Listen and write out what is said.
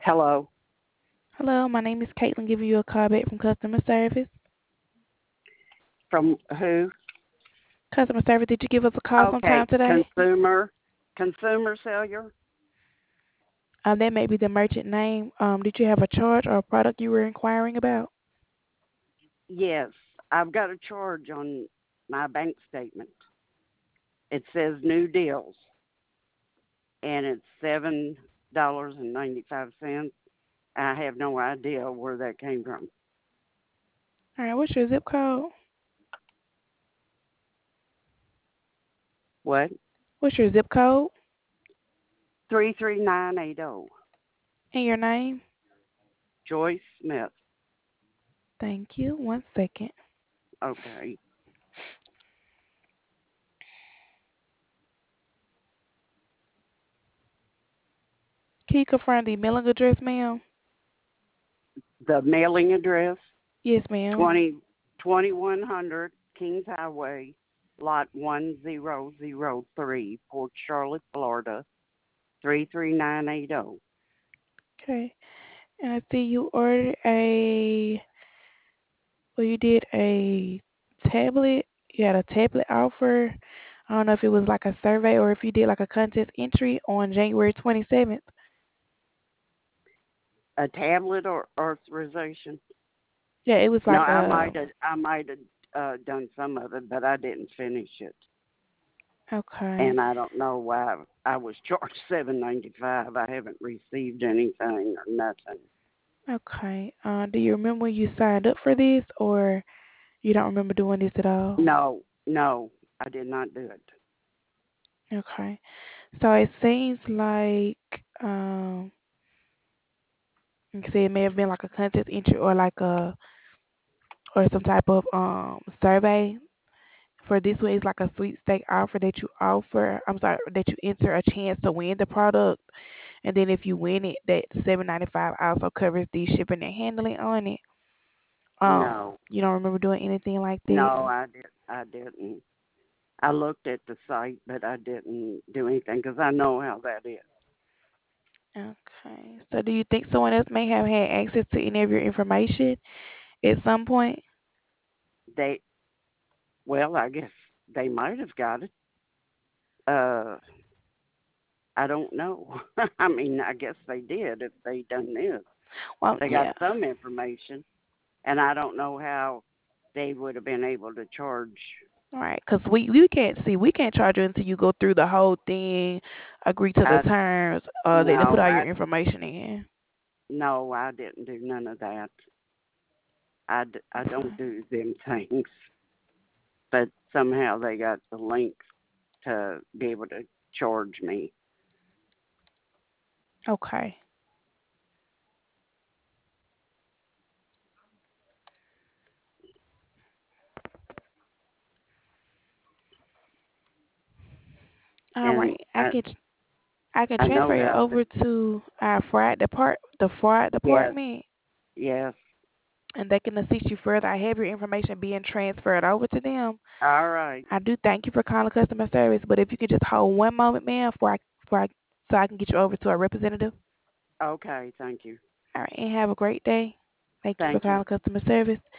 Hello. Hello, my name is Caitlin giving you a call back from customer service. From who? Customer service, did you give us a call sometime Okay. today? Consumer cellular? That may be the merchant name. Did you have a charge or a product you were inquiring about? Yes. I've got a charge on my bank statement. It says new deals and it's $7.95. I have no idea where that came from. All right, what's your zip code? What? What's your zip code 33980. and your name? Joyce Smith. Thank you. One second. Okay. Can you confirm the mailing address, ma'am? The mailing address Yes, ma'am. 2100 Kings Highway, lot 1003, Port Charlotte, Florida 33980. Okay. And I see you ordered you did a tablet. You had a tablet offer. I don't know if it was like a survey or if you did like a contest entry on January 27th. A tablet or authorization? Yeah, it was No, like I might have done some of it, but I didn't finish it, okay, and I don't know why I was charged $7.95. I haven't received anything or nothing. okay. Do you remember when you signed up for this, or you don't remember doing this at all? No, no, I did not do it. Okay, so it seems like you said it may have been like a contest entry or like a or some type of survey. For this one, it's like a sweepstake offer that you offer. I'm sorry, that you enter a chance to win the product, and then if you win it, that $7.95 also covers the shipping and handling on it. No, You don't remember doing anything like that? no, I didn't. I looked at the site, but I didn't do anything because I know how that is. Okay. So do you think someone else may have had access to any of your information at some point? They, well, I guess they might have got it. Uh, I don't know. I mean, I guess they did if they done this. Well, They got yeah. some information, and I don't know how they would have been able to charge. All right, because we can't charge you until you go through the whole thing, agree to the I terms, then to put no, all your information in. I didn't do none of that. I don't do them things, but somehow they got the link to be able to charge me. Okay. All And right. I can I know transfer you how to. over to our the fraud Yes, department, yes. and they can assist you further. I have your information being transferred over to them. All right. I do thank you for calling customer service, but if you could just hold one moment, ma'am, so I can get you over to a representative. Okay. Thank you. All right, and have a great day. Thank you for Thank you. calling customer service.